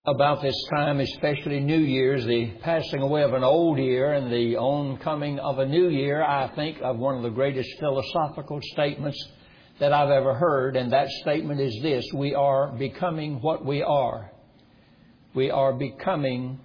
About this time, especially New Year's, the passing away of an old year and the oncoming of a new year, I think of one of the greatest philosophical statements that I've ever heard, and that statement is this: we are becoming what we are. We are becoming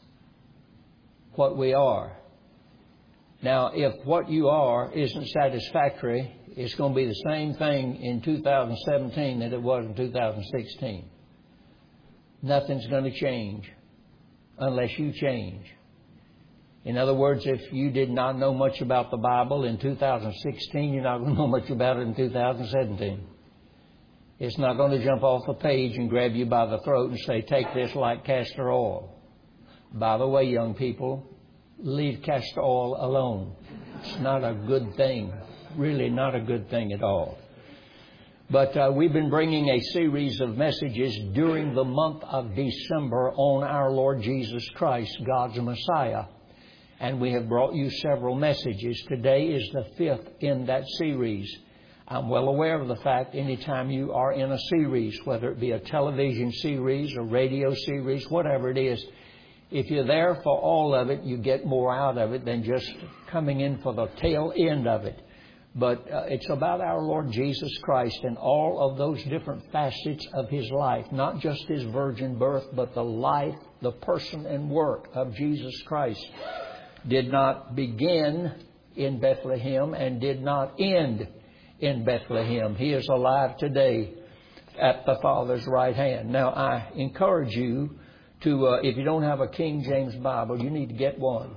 what we are. Now, if what you are isn't satisfactory, it's going to be the same thing in 2017 that it was in 2016. Nothing's going to change unless you change. In other words, if you did not know much about the Bible in 2016, you're not going to know much about it in 2017. It's not going to jump off the page and grab you by the throat and say, take this like castor oil. By the way, young people, leave castor oil alone. It's not a good thing. Really not a good thing at all. But we've been bringing a series of messages during the month of December on our Lord Jesus Christ, God's Messiah. And we have brought you several messages. Today is the fifth in that series. I'm well aware of the fact anytime you are in a series, whether it be a television series, a radio series, whatever it is, if you're there for all of it, you get more out of it than just coming in for the tail end of it. But it's about our Lord Jesus Christ and all of those different facets of His life. Not just His virgin birth, but the life, the person and work of Jesus Christ did not begin in Bethlehem and did not end in Bethlehem. He is alive today at the Father's right hand. Now, I encourage you to, if you don't have a King James Bible, you need to get one.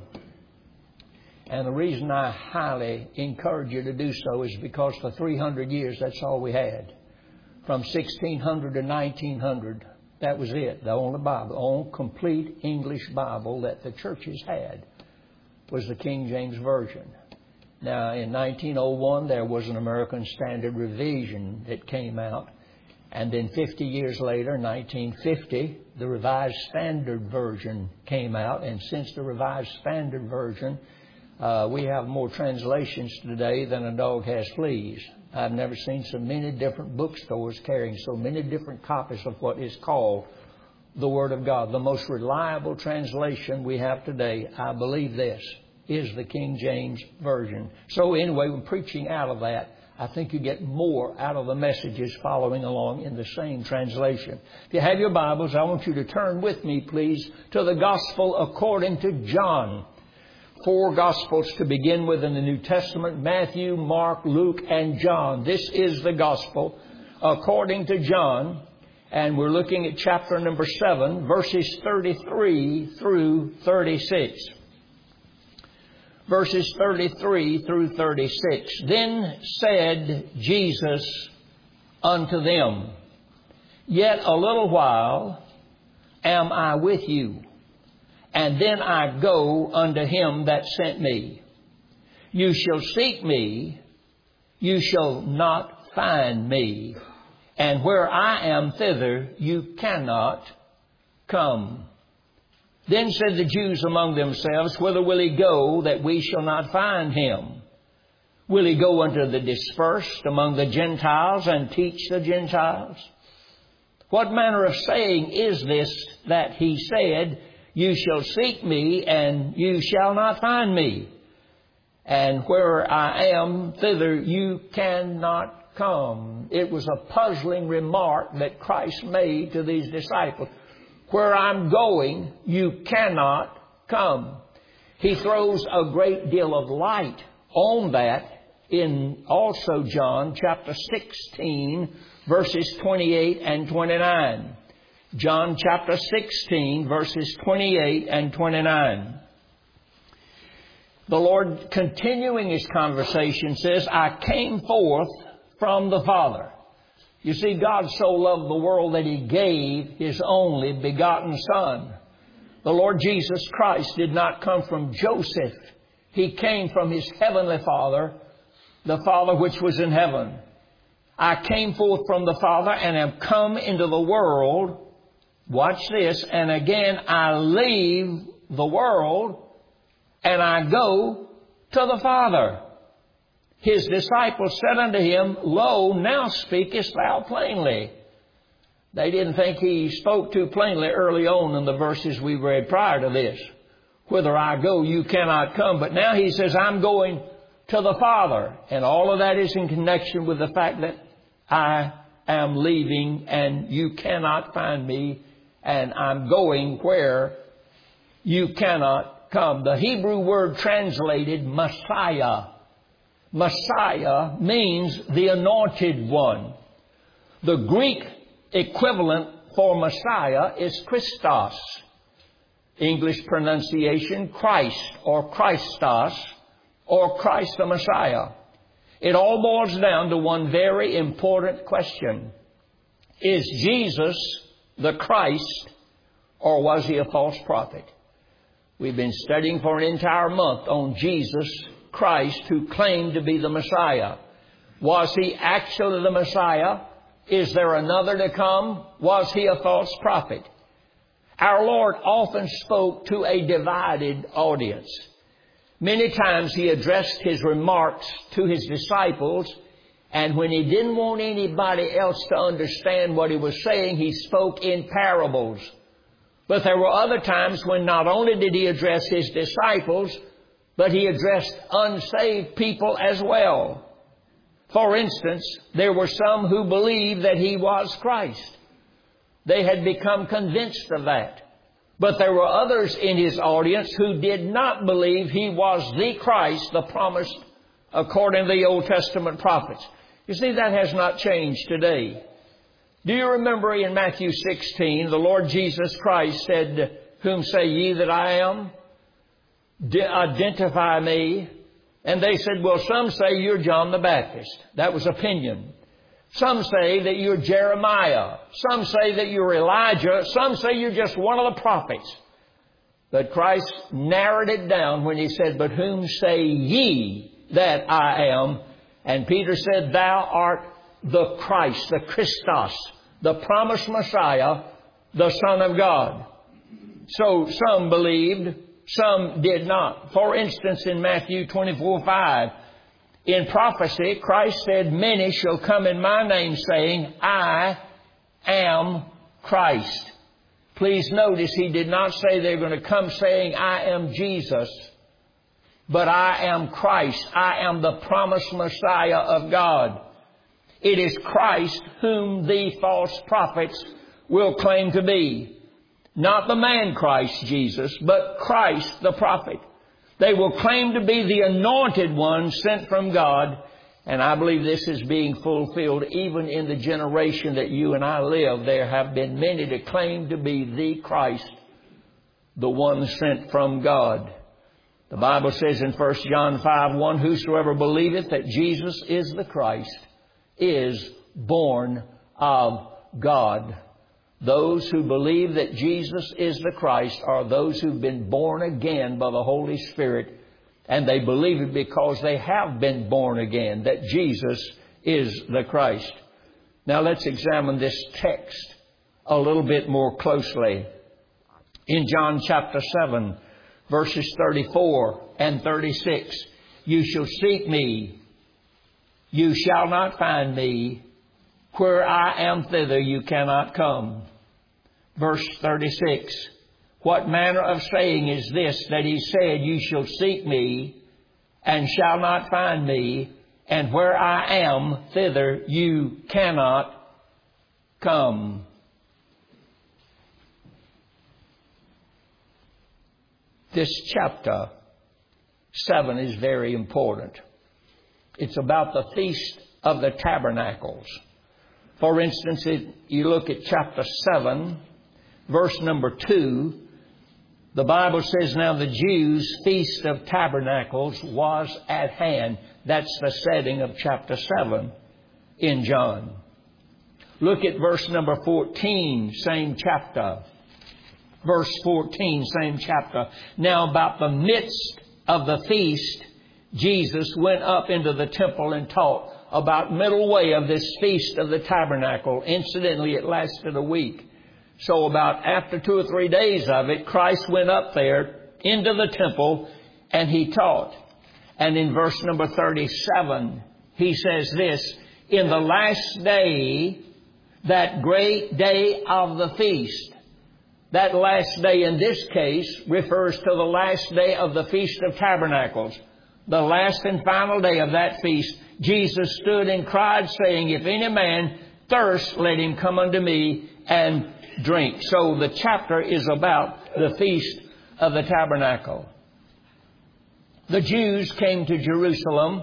And the reason I highly encourage you to do so is because for 300 years, that's all we had. From 1600 to 1900, that was it. The only Bible, the only complete English Bible that the churches had was the King James Version. Now, in 1901, there was an American Standard Revision that came out. And then 50 years later, 1950, the Revised Standard Version came out. And since the Revised Standard Version, we have more translations today than a dog has fleas. I've never seen so many different bookstores carrying so many different copies of what is called the Word of God. The most reliable translation we have today, I believe this, is the King James Version. So anyway, we're preaching out of that. I think you get more out of the messages following along in the same translation. If you have your Bibles, I want you to turn with me, please, to the Gospel according to John. 4 Gospels to begin with in the New Testament: Matthew, Mark, Luke, and John. This is the Gospel according to John. And we're looking at chapter number 7, verses 33 through 36. Verses 33 through 36. Then said Jesus unto them, Yet a little while am I with you, and then I go unto him that sent me. You shall seek me, you shall not find me, and where I am thither you cannot come. Then said the Jews among themselves, Whither will he go that we shall not find him? Will he go unto the dispersed among the Gentiles and teach the Gentiles? What manner of saying is this that he said, You shall seek me, and you shall not find me, and where I am, thither you cannot come? It was a puzzling remark that Christ made to these disciples. Where I'm going, you cannot come. He throws a great deal of light on that in also John chapter 16, verses 28 and 29. John chapter 16, verses 28 and 29. The Lord, continuing His conversation, says, I came forth from the Father. You see, God so loved the world that He gave His only begotten Son. The Lord Jesus Christ did not come from Joseph. He came from His heavenly Father, the Father which was in heaven. I came forth from the Father and have come into the world. Watch this. And again, I leave the world and I go to the Father. His disciples said unto him, Lo, now speakest thou plainly. They didn't think He spoke too plainly early on in the verses we read prior to this. Whither I go, you cannot come. But now He says, I'm going to the Father. And all of that is in connection with the fact that I am leaving and you cannot find me. And I'm going where you cannot come. The Hebrew word translated Messiah. Messiah means the anointed one. The Greek equivalent for Messiah is Christos. English pronunciation, Christ or Christos or Christ the Messiah. It all boils down to one very important question. Is Jesus the Christ, or was He a false prophet? We've been studying for an entire month on Jesus Christ, who claimed to be the Messiah. Was He actually the Messiah? Is there another to come? Was He a false prophet? Our Lord often spoke to a divided audience. Many times He addressed His remarks to His disciples, and when He didn't want anybody else to understand what He was saying, He spoke in parables. But there were other times when not only did He address His disciples, but He addressed unsaved people as well. For instance, there were some who believed that He was Christ. They had become convinced of that. But there were others in His audience who did not believe He was the Christ, the promised according to the Old Testament prophets. You see, that has not changed today. Do you remember in Matthew 16, the Lord Jesus Christ said, "Whom say ye that I am? Identify me." And they said, well, some say you're John the Baptist. That was opinion. Some say that you're Jeremiah. Some say that you're Elijah. Some say you're just one of the prophets. But Christ narrowed it down when He said, "But whom say ye that I am?" And Peter said, "Thou art the Christ, the Christos, the promised Messiah, the Son of God." So some believed, some did not. For instance, in Matthew 24:5, in prophecy, Christ said, "Many shall come in my name, saying, I am Christ." Please notice He did not say they're going to come saying, "I am Jesus," but "I am Christ. I am the promised Messiah of God." It is Christ whom the false prophets will claim to be. Not the man Christ Jesus, but Christ the prophet. They will claim to be the anointed one sent from God. And I believe this is being fulfilled even in the generation that you and I live. There have been many to claim to be the Christ, the one sent from God. The Bible says in 1 John 5:1, "Whosoever believeth that Jesus is the Christ is born of God." Those who believe that Jesus is the Christ are those who've been born again by the Holy Spirit. And they believe it because they have been born again, that Jesus is the Christ. Now let's examine this text a little bit more closely. In John chapter 7, verses 34 and 36, "You shall seek me, you shall not find me. Where I am, thither you cannot come." Verse 36, "What manner of saying is this, that He said, You shall seek me, and shall not find me, and where I am, thither you cannot come?" This chapter 7 is very important. It's about the Feast of the Tabernacles. For instance, you look at chapter 7, verse number 2, the Bible says, "Now the Jews' Feast of Tabernacles was at hand." That's the setting of chapter 7 in John. Look at verse number 14, same chapter. Verse 14, same chapter. "Now about the midst of the feast, Jesus went up into the temple and taught." About middle way of this Feast of the Tabernacle. Incidentally, it lasted a week. So about after 2 or 3 days of it, Christ went up there into the temple and He taught. And in verse number 37, He says this, "In the last day that great day of the feast. That last day in this case refers to the last day of the Feast of Tabernacles. The last and final day of that feast, Jesus stood and cried, saying, "If any man thirst, let him come unto me and drink." So the chapter is about the Feast of the Tabernacle. The Jews came to Jerusalem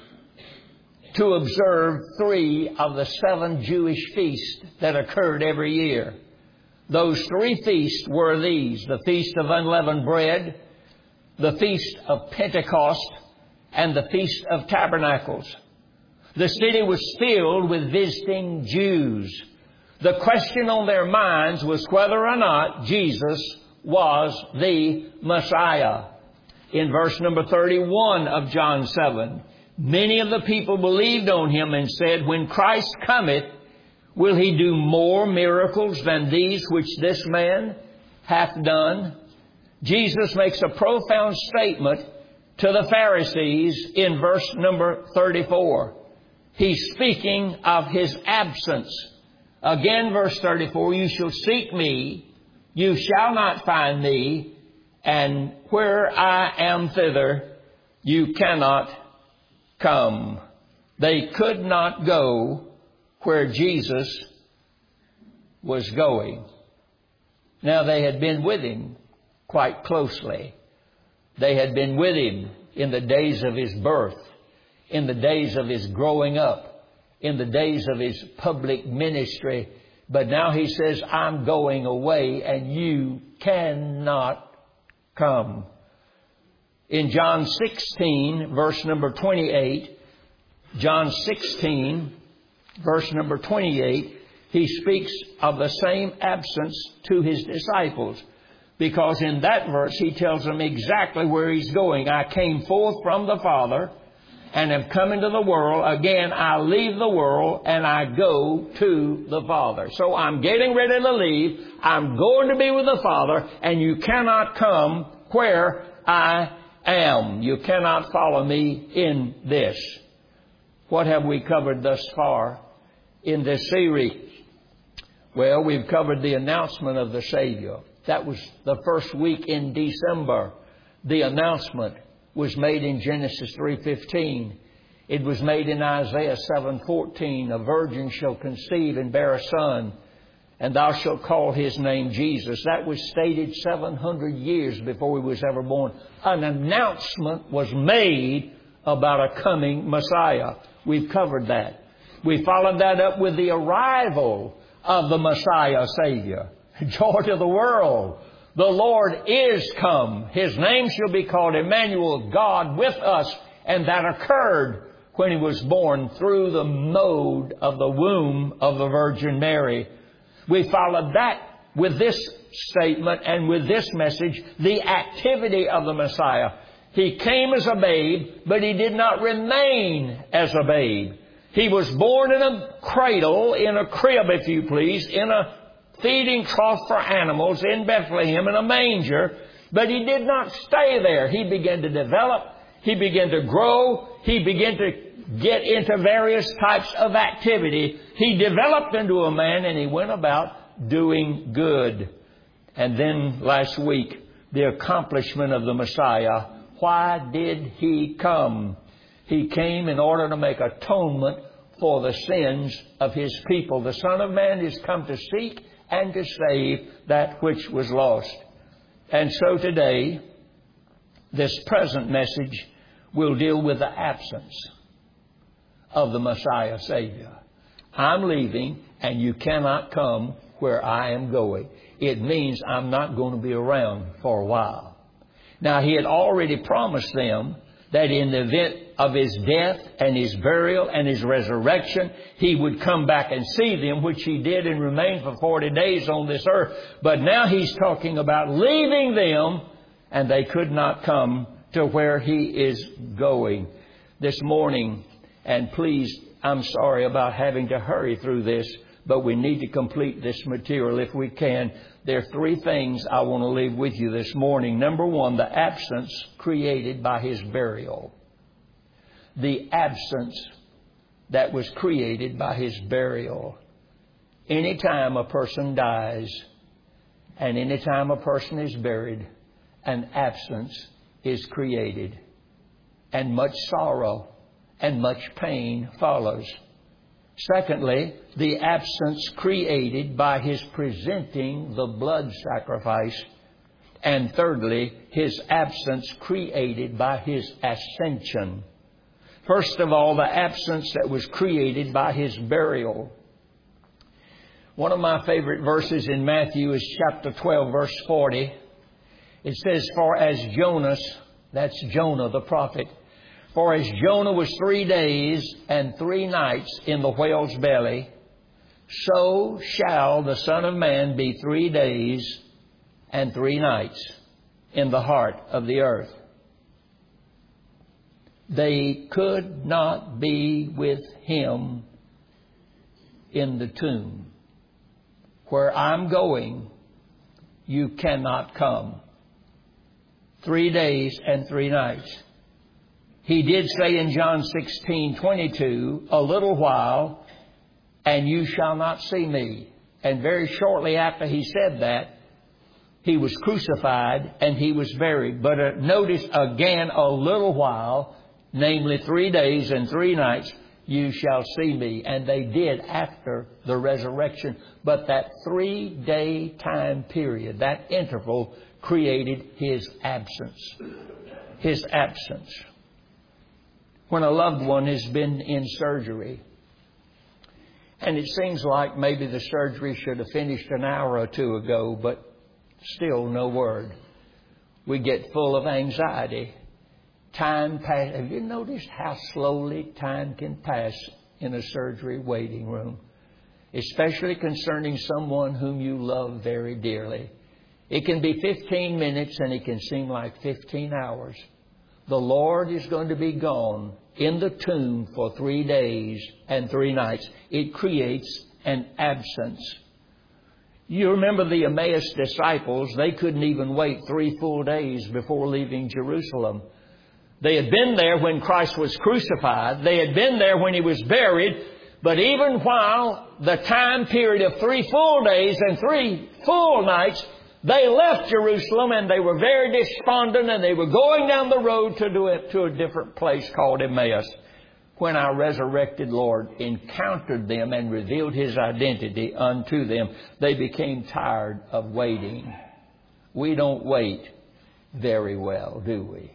to observe 3 of the 7 Jewish feasts that occurred every year. Those 3 feasts were these: the Feast of Unleavened Bread, the Feast of Pentecost, and the Feast of Tabernacles. The city was filled with visiting Jews. The question on their minds was whether or not Jesus was the Messiah. In verse number 31 of John 7, many of the people believed on Him and said, "When Christ cometh, will He do more miracles than these which this man hath done?" Jesus makes a profound statement to the Pharisees in verse number 34. He's speaking of His absence. Again, verse 34, "You shall seek me, you shall not find me, and where I am thither, you cannot come." They could not go where Jesus was going. Now, they had been with Him quite closely. They had been with Him in the days of His birth, in the days of His growing up, in the days of His public ministry. But now He says, "I'm going away and you cannot come." In John 16, verse number 28, John 16, verse number 28, He speaks of the same absence to His disciples. Because in that verse, He tells them exactly where He's going. "I came forth from the Father and have come into the world. Again, I leave the world and I go to the Father." So I'm getting ready to leave. I'm going to be with the Father, and you cannot come where I am. You cannot follow me in this. What have we covered thus far in this series? Well, we've covered the announcement of the Savior. That was the first week in December. The announcement was made in Genesis 3:15. It was made in Isaiah 7:14. "A virgin shall conceive and bear a son, and thou shalt call his name Jesus." That was stated 700 years before He was ever born. An announcement was made about a coming Messiah. We've covered that. We followed that up with the arrival of the Messiah Savior. Joy to the world. The Lord is come. His name shall be called Emmanuel, God with us. And that occurred when He was born through the mode of the womb of the Virgin Mary. We followed that with this statement and with this message, the activity of the Messiah. He came as a babe, but He did not remain as a babe. He was born in a cradle, in a crib, if you please, in a feeding trough for animals in Bethlehem in a manger, but He did not stay there. He began to develop. He began to grow. He began to get into various types of activity. He developed into a man, and He went about doing good. And then last week, the accomplishment of the Messiah. Why did He come? He came in order to make atonement for the sins of His people. The Son of Man is come to seek and to save that which was lost. And so today, this present message will deal with the absence of the Messiah Savior. I'm leaving and you cannot come where I am going. It means I'm not going to be around for a while. Now, He had already promised them that in the event of His death and His burial and His resurrection, He would come back and see them, which He did and remained for 40 days on this earth. But now He's talking about leaving them, and they could not come to where He is going. This morning, and please, I'm sorry about having to hurry through this, but we need to complete this material if we can. There are 3 things I want to leave with you this morning. Number 1, the absence created by His burial. The absence that was created by His burial. Anytime a person dies and anytime a person is buried, an absence is created. And much sorrow and much pain follows. Secondly, the absence created by His presenting the blood sacrifice. And thirdly, His absence created by His ascension. First of all, the absence that was created by His burial. One of my favorite verses in Matthew is chapter 12, verse 40. It says, "For as Jonas," that's Jonah the prophet, "for as Jonah was 3 days and 3 nights in the whale's belly, so shall the Son of Man be 3 days and 3 nights in the heart of the earth." They could not be with Him in the tomb. Where I'm going, you cannot come. 3 days and 3 nights. He did say in John 16:22, "A little while, and you shall not see me." And very shortly after He said that, He was crucified and He was buried. But notice again, a little while, namely 3 days and 3 nights, you shall see me. And they did after the resurrection. But that 3-day time period, that interval, created His absence. His absence. When a loved one has been in surgery, and it seems like maybe the surgery should have finished an hour or two ago, but still no word. We get full of anxiety. Time pass. Have you noticed how slowly time can pass in a surgery waiting room? Especially concerning someone whom you love very dearly. It can be 15 minutes and it can seem like 15 hours. The Lord is going to be gone in the tomb for 3 days and 3 nights. It creates an absence. You remember the Emmaus disciples, they couldn't even wait 3 full days before leaving Jerusalem. They had been there when Christ was crucified. They had been there when He was buried. But even while the time period of 3 full days and 3 full nights, they left Jerusalem and they were very despondent and they were going down the road to a different place called Emmaus. When our resurrected Lord encountered them and revealed His identity unto them, they became tired of waiting. We don't wait very well, do we?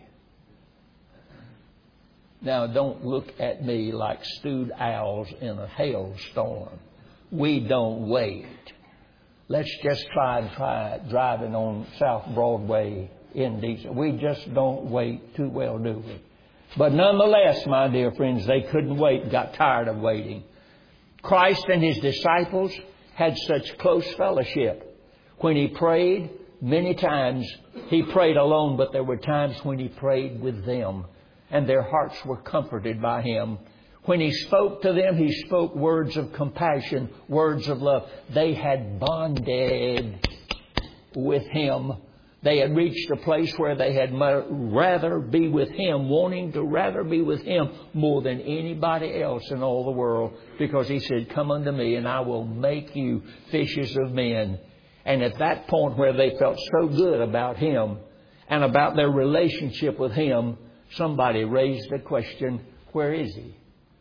Now, don't look at me like stewed owls in a hailstorm. We don't wait. Let's just try driving on South Broadway in DC. We just don't wait too well, do we? But nonetheless, my dear friends, they couldn't wait, got tired of waiting. Christ and His disciples had such close fellowship. When He prayed, many times He prayed alone, but there were times when He prayed with them. And their hearts were comforted by Him. When He spoke to them, He spoke words of compassion, words of love. They had bonded with Him. They had reached a place where they had rather be with Him, wanting to rather be with Him more than anybody else in all the world. Because He said, "Come unto me and I will make you fishers of men." And at that point where they felt so good about Him and about their relationship with Him, somebody raised the question, where is He?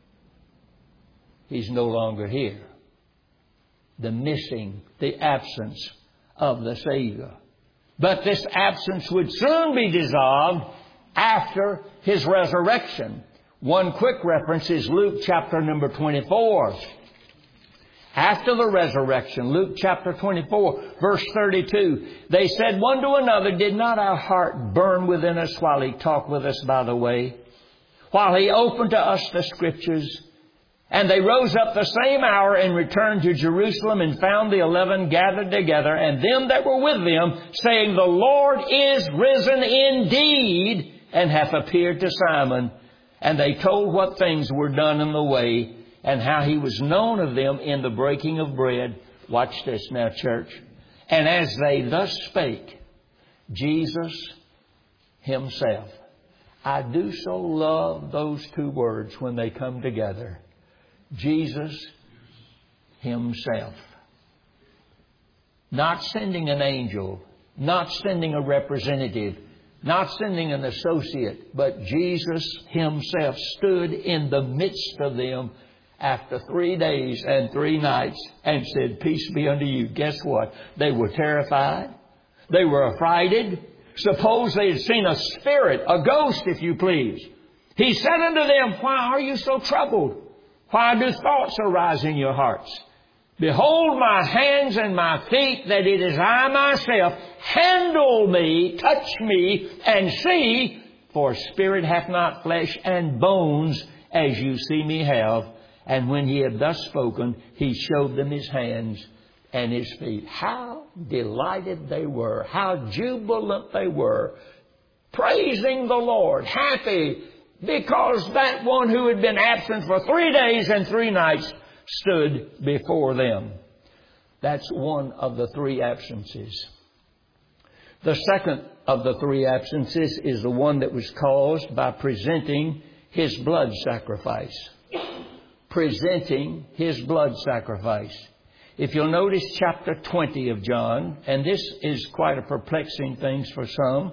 He's no longer here. The absence of the Savior. But this absence would soon be dissolved after His resurrection. One quick reference is Luke chapter number 24. After the resurrection, Luke chapter 24, verse 32, they said one to another, "Did not our heart burn within us while He talked with us by the way, while He opened to us the Scriptures?" And they rose up the same hour and returned to Jerusalem and found the 11 gathered together and them that were with them, saying, "The Lord is risen indeed and hath appeared to Simon." And they told what things were done in the way, and how He was known of them in the breaking of bread. Watch this now, church. And as they thus spake, Jesus Himself. I do so love those two words when they come together. Jesus Himself. not sending an angel, not sending a representative, not sending an associate, but Jesus Himself stood in the midst of them after 3 days and 3 nights and said, "Peace be unto you." Guess what? They were terrified. They were affrighted. Suppose they had seen a spirit, a ghost, if you please. He said unto them, "Why are you so troubled? Why do thoughts arise in your hearts? Behold my hands and my feet, that it is I myself. Handle me, touch me, and see, for spirit hath not flesh and bones, as you see me have." And when He had thus spoken, He showed them His hands and His feet. How delighted they were. How jubilant they were. Praising the Lord. Happy because that one who had been absent for 3 days and 3 nights stood before them. That's one of the 3 absences. The second of the 3 absences is the one that was caused by presenting His blood sacrifice. Presenting His blood sacrifice. If you'll notice chapter 20 of John, and this is quite a perplexing thing for some.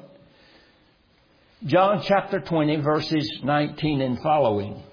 John chapter 20, verses 19 and following.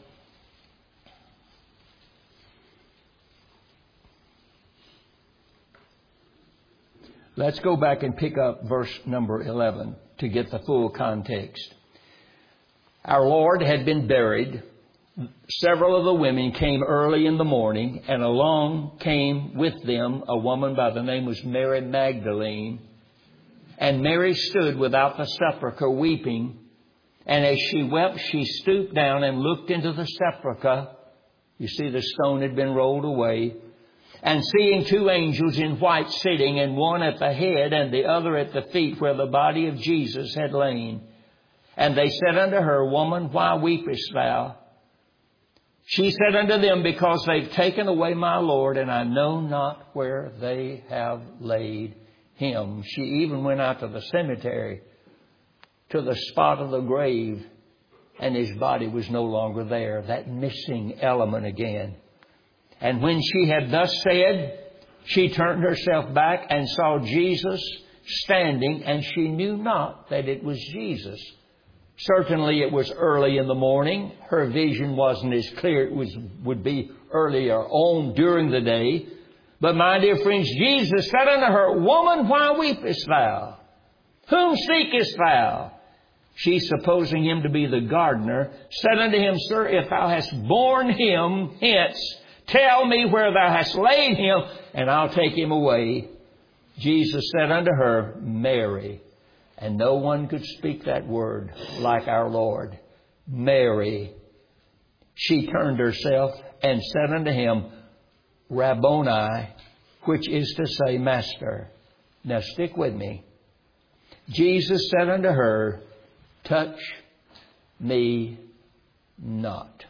Let's go back and pick up verse number 11 to get the full context. Our Lord had been buried. Several of the women came early in the morning, and along came with them a woman by the name of Mary Magdalene. And Mary stood without the sepulchre weeping. And as she wept, she stooped down and looked into the sepulchre. You see, the stone had been rolled away. And seeing 2 angels in white sitting, and one at the head and the other at the feet where the body of Jesus had lain. And they said unto her, "Woman, why weepest thou?" She said unto them, "Because they've taken away my Lord, and I know not where they have laid Him." She even went out to the cemetery, to the spot of the grave, and His body was no longer there. That missing element again. And when she had thus said, she turned herself back and saw Jesus standing, and she knew not that it was Jesus. Certainly it was early in the morning. Her vision wasn't as clear. It would be earlier on during the day. But my dear friends, Jesus said unto her, "Woman, why weepest thou? Whom seekest thou?" She, supposing Him to be the gardener, said unto Him, "Sir, if thou hast borne Him hence, tell me where thou hast laid Him, and I'll take Him away." Jesus said unto her, "Mary." And no one could speak that word like our Lord. Mary. She turned herself and said unto Him, "Rabboni," which is to say, Master. Now stick with me. Jesus said unto her, "Touch me not."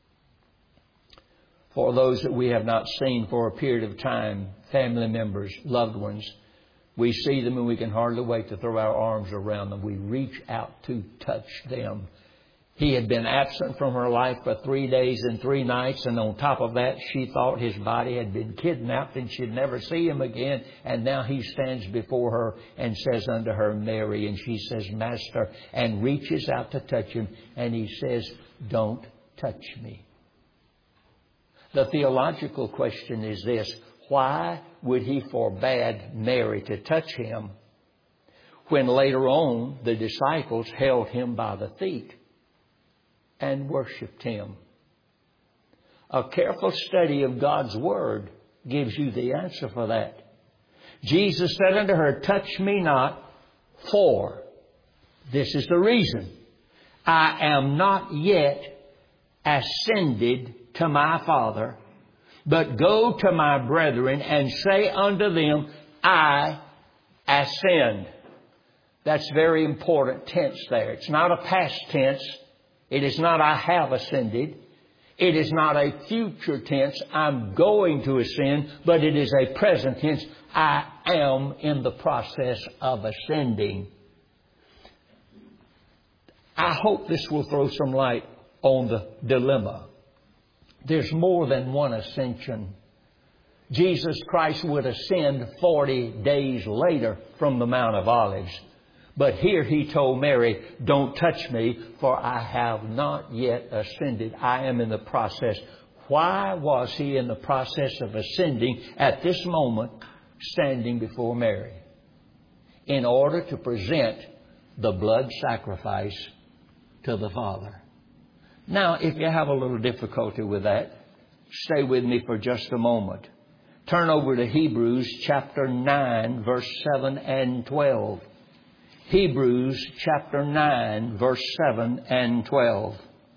For those that we have not seen for a period of time, family members, loved ones, we see them and we can hardly wait to throw our arms around them. We reach out to touch them. He had been absent from her life for 3 days and 3 nights. And on top of that, she thought His body had been kidnapped and she'd never see Him again. And now He stands before her and says unto her, "Mary." And she says, "Master," and reaches out to touch Him. And He says, "Don't touch me." The theological question is this: why would He forbade Mary to touch Him when later on the disciples held Him by the feet and worshipped Him? A careful study of God's Word gives you the answer for that. Jesus said unto her, "Touch me not, for," this is the reason, "I am not yet ascended to my Father, but go to my brethren and say unto them, I ascend." That's very important tense there. It's not a past tense. It is not "I have ascended." It is not a future tense, "I'm going to ascend," but it is a present tense, "I am in the process of ascending." I hope this will throw some light on the dilemma. There's more than one ascension. Jesus Christ would ascend 40 days later from the Mount of Olives. But here He told Mary, don't touch me, for I have not yet ascended. I am in the process. Why was He in the process of ascending at this moment, standing before Mary? In order to present the blood sacrifice to the Father. Now, if you have a little difficulty with that, stay with me for just a moment. Turn over to Hebrews chapter 9, verse 7 and 12. Hebrews chapter 9, verse 7 and 12.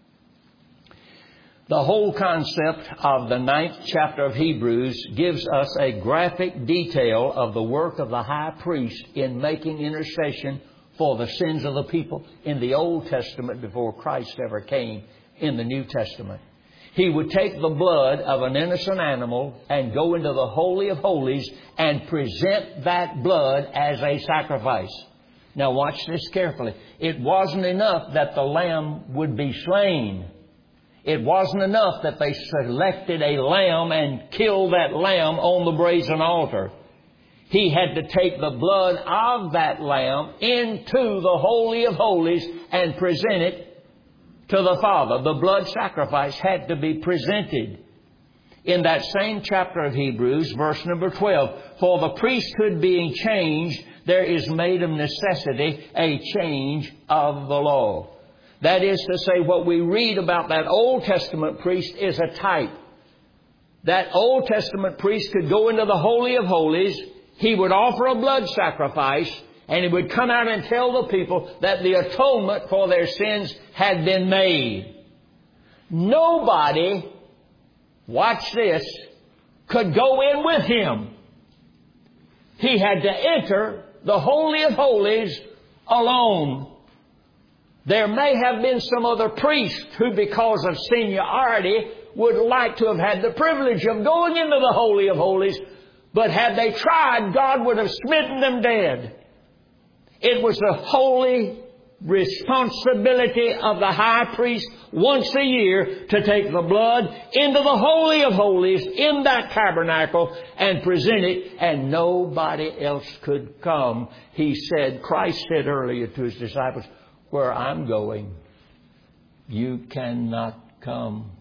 The whole concept of the 9th chapter of Hebrews gives us a graphic detail of the work of the high priest in making intercession for the sins of the people in the Old Testament before Christ ever came in the New Testament. He would take the blood of an innocent animal and go into the Holy of Holies and present that blood as a sacrifice. Now watch this carefully. It wasn't enough that the lamb would be slain. It wasn't enough that they selected a lamb and killed that lamb on the brazen altar. He had to take the blood of that lamb into the Holy of Holies and present it to the Father. The blood sacrifice had to be presented. In that same chapter of Hebrews, verse number 12, for the priesthood being changed, there is made of necessity a change of the law. That is to say, what we read about that Old Testament priest is a type. That Old Testament priest could go into the Holy of Holies, he would offer a blood sacrifice, and he would come out and tell the people that the atonement for their sins had been made. Nobody, watch this, could go in with him. He had to enter the Holy of Holies alone. There may have been some other priest who, because of seniority, would like to have had the privilege of going into the Holy of Holies, but had they tried, God would have smitten them dead. It was the holy responsibility of the high priest once a year to take the blood into the Holy of Holies in that tabernacle and present it, and nobody else could come. He said, Christ said earlier to His disciples, where I'm going, you cannot come.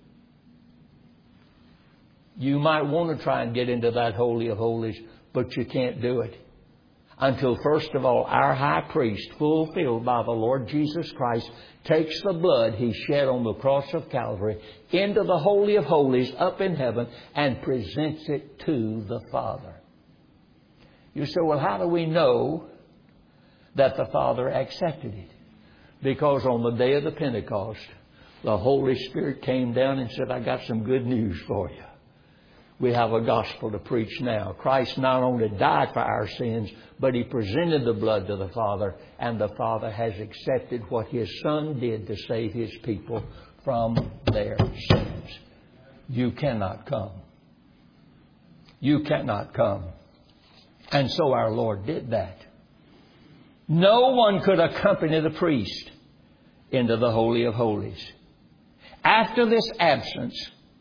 You might want to try and get into that Holy of Holies, but you can't do it until, first of all, our high priest, fulfilled by the Lord Jesus Christ, takes the blood He shed on the cross of Calvary into the Holy of Holies up in heaven and presents it to the Father. You say, well, how do we know that the Father accepted it? Because on the day of the Pentecost, the Holy Spirit came down and said, I got some good news for you. We have a gospel to preach now. Christ not only died for our sins, but He presented the blood to the Father, and the Father has accepted what His Son did to save His people from their sins. You cannot come. You cannot come. And so our Lord did that. No one could accompany the priest into the Holy of Holies. After this absence,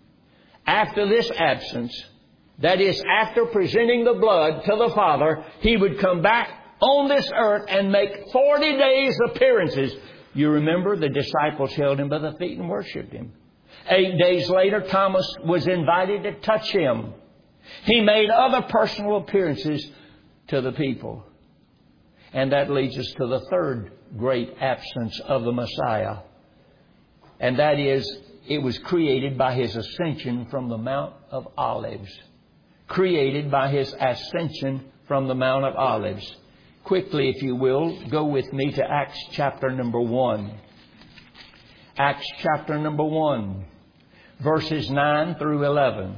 that is, after presenting the blood to the Father, He would come back on this earth and make 40 days appearances. You remember the disciples held Him by the feet and worshipped Him. 8 days later, Thomas was invited to touch Him. He made other personal appearances to the people. And that leads us to the third great absence of the Messiah. And that is, it was created by His ascension from the Mount of Olives. Created by His ascension from the Mount of Olives. Quickly, if you will, go with me to Acts chapter number 1. Acts chapter number 1, verses 9 through 11.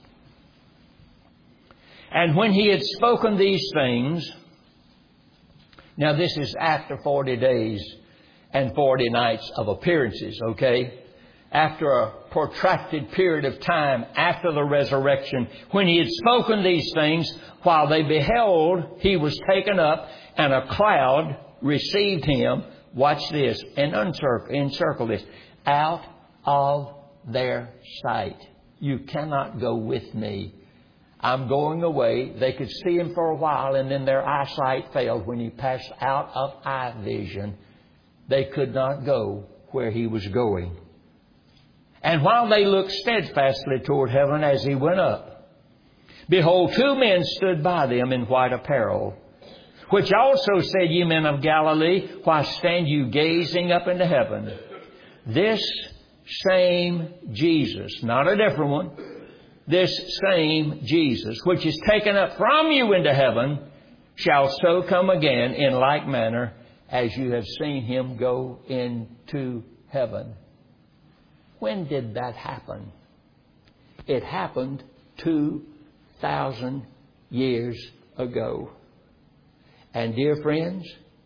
And when He had spoken these things, now this is after 40 days and 40 nights of appearances, okay? After a protracted period of time after the resurrection, when He had spoken these things, while they beheld, He was taken up, and a cloud received Him. Watch this, and encircle this, out of their sight. You cannot go with me I'm going away. They could see Him for a while, and then their eyesight failed. When He passed out of eye vision, they could not go where He was going. And while they looked steadfastly toward heaven as He went up, behold, two men stood by them in white apparel, which also said, Ye men of Galilee, why stand you gazing up into heaven? This same Jesus, not a different one, this same Jesus, which is taken up from you into heaven, shall so come again in like manner as you have seen Him go into heaven. When did that happen? It happened 2,000 years ago. And dear friends,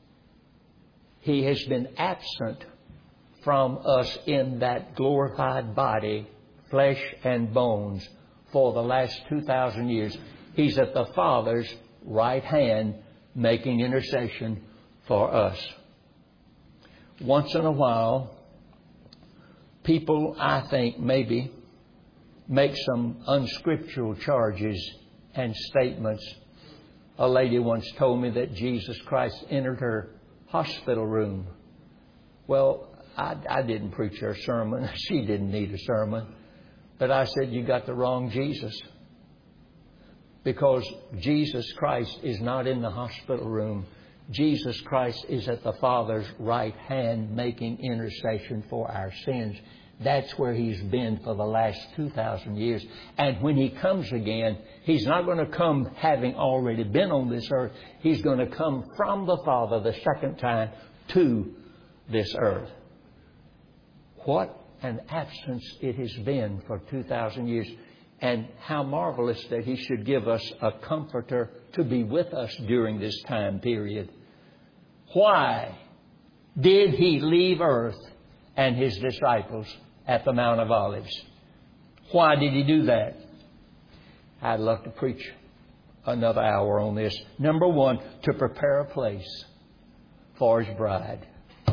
He has been absent from us in that glorified body, flesh and bones, for the last 2,000 years. He's at the Father's right hand making intercession for us. Once in a while, people, I think, maybe make some unscriptural charges and statements. A lady once told me that Jesus Christ entered her hospital room. Well, I didn't preach her sermon. She didn't need a sermon. But I said, you got the wrong Jesus. Because Jesus Christ is not in the hospital room. Jesus Christ is at the Father's right hand making intercession for our sins. That's where He's been for the last 2,000 years. And when He comes again, He's not going to come having already been on this earth. He's going to come from the Father the second time to this earth. What an absence it has been for 2,000 years. And how marvelous that He should give us a comforter to be with us during this time period. Why did He leave earth and His disciples at the Mount of Olives? Why did He do that? I'd love to preach another hour on this. Number one, to prepare a place for His bride.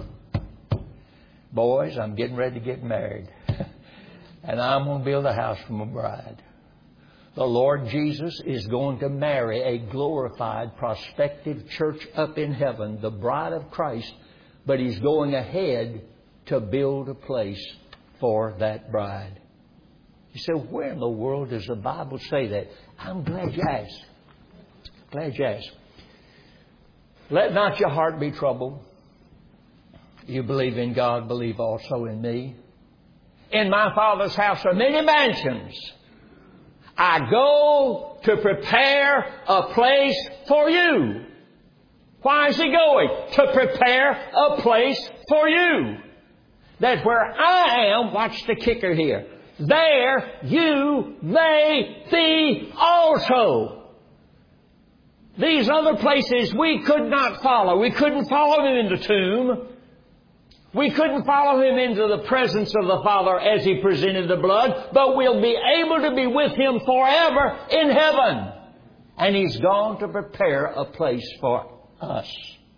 Boys, I'm getting ready to get married. And I'm going to build a house for my bride. The Lord Jesus is going to marry a glorified, prospective church up in heaven, the bride of Christ. But He's going ahead to build a place for that bride. You say, where in the world does the Bible say that? I'm glad you asked. Glad you asked. Let not your heart be troubled. You believe in God, believe also in me. In my Father's house are many mansions. I go to prepare a place for you. Why is He going? To prepare a place for you. That where I am, watch the kicker here, there you may be also. These other places we could not follow. We couldn't follow Him in the tomb. We couldn't follow Him into the presence of the Father as He presented the blood, but we'll be able to be with Him forever in heaven. And He's gone to prepare a place for us.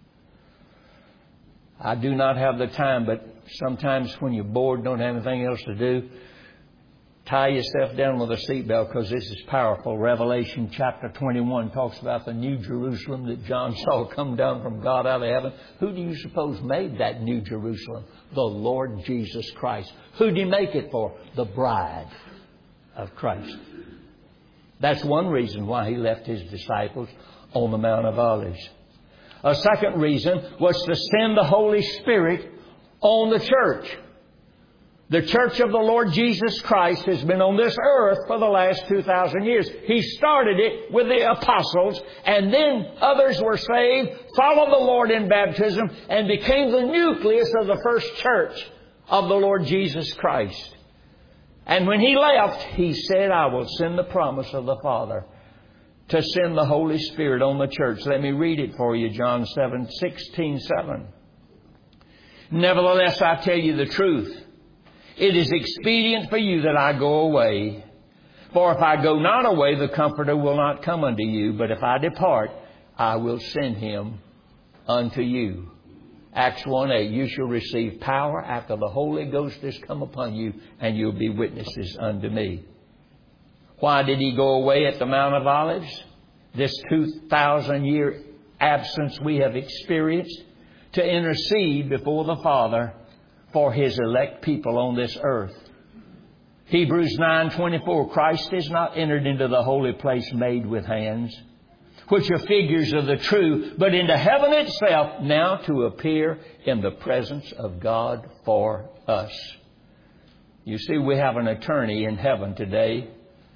I do not have the time, but sometimes when you're bored, don't have anything else to do, tie yourself down with a seatbelt, because this is powerful. Revelation chapter 21 talks about the New Jerusalem that John saw come down from God out of heaven. Who do you suppose made that New Jerusalem? The Lord Jesus Christ. Who did He make it for? The bride of Christ. That's one reason why He left His disciples on the Mount of Olives. A second reason was to send the Holy Spirit on the church. The church of the Lord Jesus Christ has been on this earth for the last 2,000 years. He started it with the apostles, and then others were saved, followed the Lord in baptism, and became the nucleus of the first church of the Lord Jesus Christ. And when He left, He said, I will send the promise of the Father to send the Holy Spirit on the church. Let me read it for you, John 16:7. Nevertheless, I tell you the truth. It is expedient for you that I go away. For if I go not away, the Comforter will not come unto you. But if I depart, I will send Him unto you. Acts 1:8, you shall receive power after the Holy Ghost has come upon you, and you'll be witnesses unto me. Why did He go away at the Mount of Olives? This 2,000-year absence we have experienced, to intercede before the Father for His elect people on this earth. Hebrews 9:24, Christ is not entered into the holy place made with hands, which are figures of the true, but into heaven itself, now to appear in the presence of God for us. You see, we have an attorney in heaven today.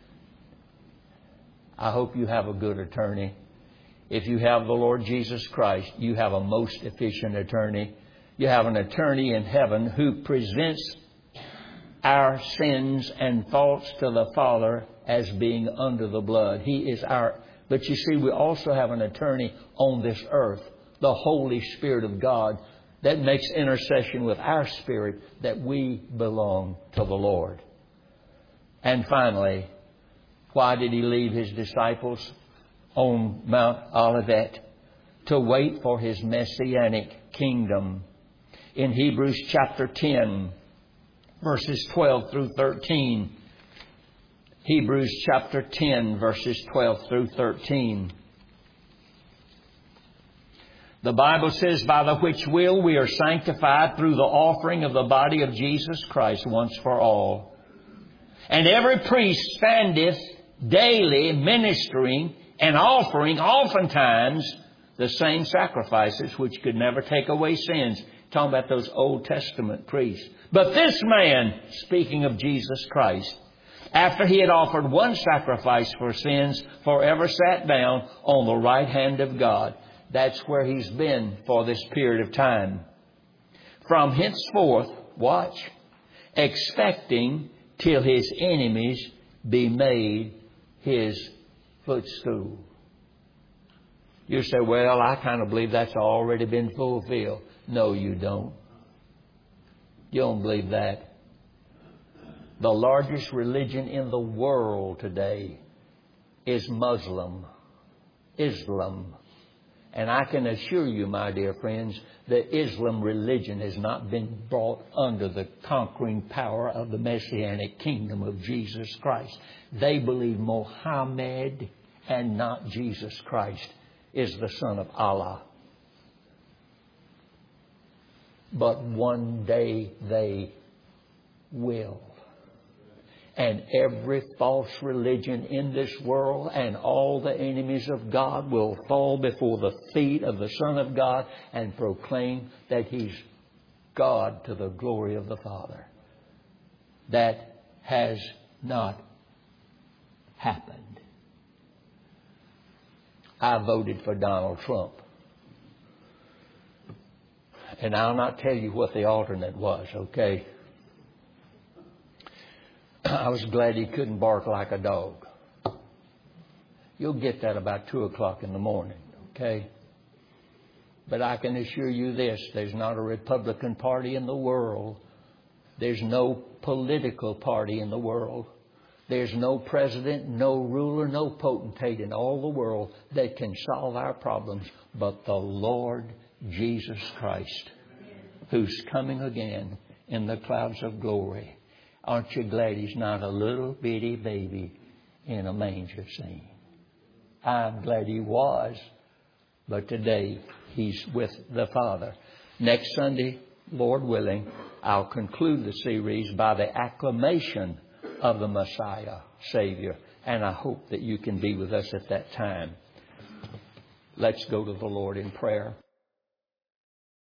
I hope you have a good attorney. If you have the Lord Jesus Christ, you have a most efficient attorney. You have an attorney in heaven who presents our sins and faults to the Father as being under the blood. He is our... But you see, we also have an attorney on this earth, the Holy Spirit of God, that makes intercession with our spirit that we belong to the Lord. And finally, why did He leave His disciples on Mount Olivet? To wait for His messianic kingdom. In Hebrews chapter 10, verses 12 through 13, Hebrews chapter 10, verses 12 through 13. The Bible says, by the which will we are sanctified through the offering of the body of Jesus Christ once for all. And every priest standeth daily ministering and offering oftentimes the same sacrifices which could never take away sins. Talking about those Old Testament priests. But this man, speaking of Jesus Christ, after He had offered one sacrifice for sins, forever sat down on the right hand of God. That's where He's been for this period of time. From henceforth, watch, expecting till His enemies be made His footstool. You say, well, I kind of believe that's already been fulfilled. No, you don't. You don't believe that. The largest religion in the world today is Islam. And I can assure you, my dear friends, that Islam religion has not been brought under the conquering power of the Messianic kingdom of Jesus Christ. They believe Muhammad and not Jesus Christ is the Son of Allah. But one day they will. And every false religion in this world and all the enemies of God will fall before the feet of the Son of God and proclaim that He's God to the glory of the Father. That has not happened. I voted for Donald Trump. And I'll not tell you what the alternate was, okay? I was glad he couldn't bark like a dog. You'll get that about 2 o'clock in the morning, okay? But I can assure you this, there's not a Republican Party in the world. There's no political party in the world. There's no president, no ruler, no potentate in all the world that can solve our problems but the Lord Jesus Christ, who's coming again in the clouds of glory. Aren't you glad He's not a little bitty baby in a manger scene? I'm glad He was, but today He's with the Father. Next Sunday, Lord willing, I'll conclude the series by the acclamation of the Messiah, Savior. And I hope that you can be with us at that time. Let's go to the Lord in prayer.